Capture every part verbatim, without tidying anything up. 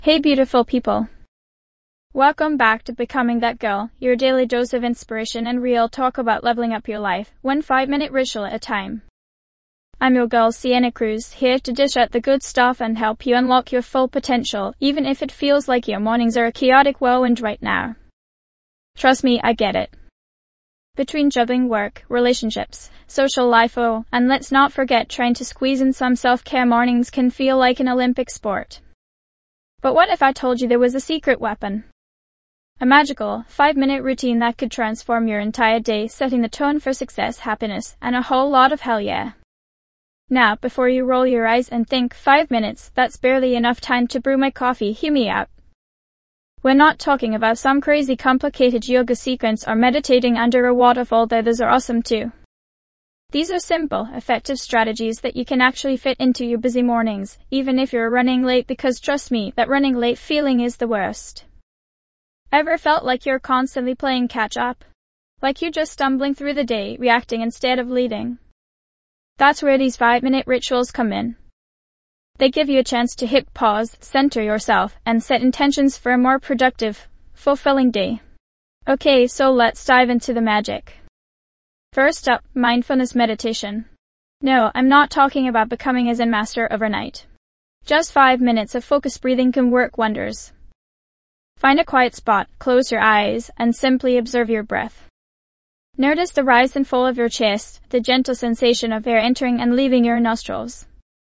Hey beautiful people. Welcome back to Becoming That Girl, your daily dose of inspiration and real talk about leveling up your life, one five-minute ritual at a time. I'm your girl Sienna Cruz, here to dish out the good stuff and help you unlock your full potential, even if it feels like your mornings are a chaotic whirlwind right now. Trust me, I get it. Between juggling work, relationships, social life, oh, and let's not forget trying to squeeze in some self-care mornings can feel like an Olympic sport. But what if I told you there was a secret weapon? A magical, five-minute routine that could transform your entire day, setting the tone for success, happiness, and a whole lot of hell yeah. Now, before you roll your eyes and think, five minutes, that's barely enough time to brew my coffee, hear me out. We're not talking about some crazy complicated yoga sequence or meditating under a waterfall, though those are awesome too. These are simple, effective strategies that you can actually fit into your busy mornings, even if you're running late, because trust me, that running late feeling is the worst. Ever felt like you're constantly playing catch up? Like you're just stumbling through the day, reacting instead of leading? That's where these five-minute rituals come in. They give you a chance to hit pause, center yourself, and set intentions for a more productive, fulfilling day. Okay, so let's dive into the magic. First up, mindfulness meditation. No, I'm not talking about becoming a Zen master overnight. Just five minutes of focused breathing can work wonders. Find a quiet spot, close your eyes, and simply observe your breath. Notice the rise and fall of your chest, the gentle sensation of air entering and leaving your nostrils.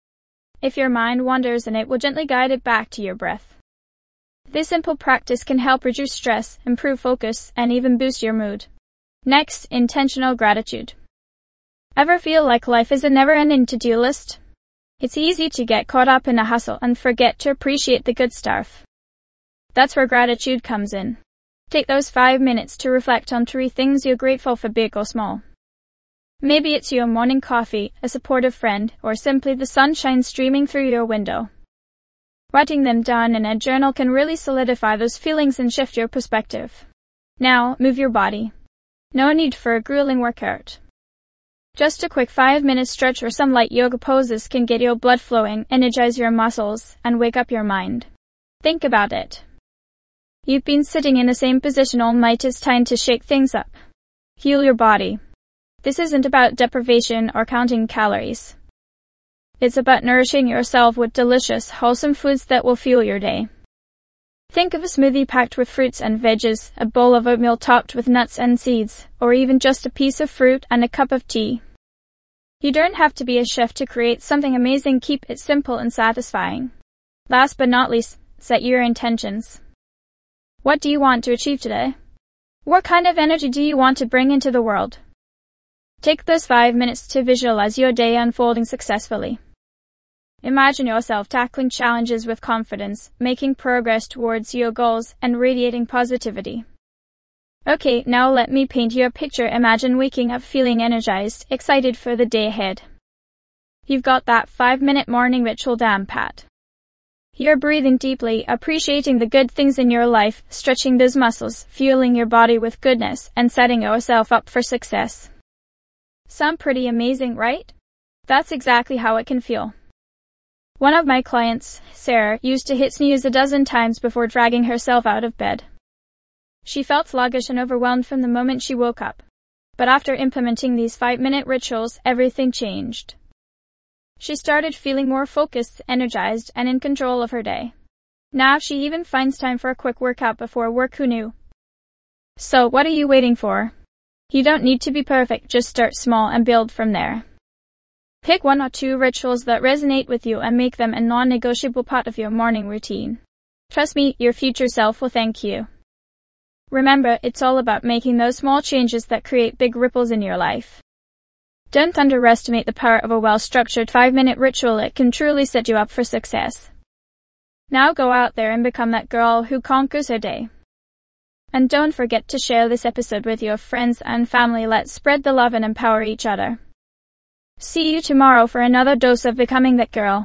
If your mind wanders, then it will gently guide it back to your breath. This simple practice can help reduce stress, improve focus, and even boost your mood. Next, intentional gratitude. Ever feel like life is a never-ending to-do list? It's easy to get caught up in a hustle and forget to appreciate the good stuff. That's where gratitude comes in. Take those five minutes to reflect on three things you're grateful for, big or small. Maybe it's your morning coffee, a supportive friend, or simply the sunshine streaming through your window. Writing them down in a journal can really solidify those feelings and shift your perspective. Now, move your body. No need for a grueling workout. Just a quick five-minute stretch or some light yoga poses can get your blood flowing, energize your muscles, and wake up your mind. Think about it. You've been sitting in the same position all night. It's time to shake things up. Heal your body. This isn't about deprivation or counting calories. It's about nourishing yourself with delicious, wholesome foods that will fuel your day. Think of a smoothie packed with fruits and veggies, a bowl of oatmeal topped with nuts and seeds, or even just a piece of fruit and a cup of tea. You don't have to be a chef to create something amazing. Keep it simple and satisfying. Last but not least, set your intentions. What do you want to achieve today? What kind of energy do you want to bring into the world? Take those five minutes to visualize your day unfolding successfully. Imagine yourself tackling challenges with confidence, making progress towards your goals, and radiating positivity. Okay, now let me paint you a picture. Imagine waking up feeling energized, excited for the day ahead. You've got that five-minute morning ritual down pat. You're breathing deeply, appreciating the good things in your life, stretching those muscles, fueling your body with goodness, and setting yourself up for success. Sound pretty amazing, right? That's exactly how it can feel. One of my clients, Sarah, used to hit snooze a dozen times before dragging herself out of bed. She felt sluggish and overwhelmed from the moment she woke up. But after implementing these five-minute rituals, everything changed. She started feeling more focused, energized, and in control of her day. Now she even finds time for a quick workout before work. Who knew? So, what are you waiting for? You don't need to be perfect, just start small and build from there. Pick one or two rituals that resonate with you and make them a non-negotiable part of your morning routine. Trust me, your future self will thank you. Remember, it's all about making those small changes that create big ripples in your life. Don't underestimate the power of a well-structured five-minute ritual. It can truly set you up for success. Now go out there and become that girl who conquers her day. And don't forget to share this episode with your friends and family. Let's spread the love and empower each other. See you tomorrow for another dose of Becoming That Girl.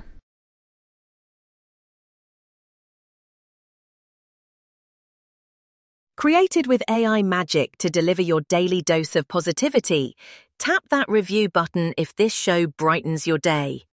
Created with A I magic to deliver your daily dose of positivity, tap that review button if this show brightens your day.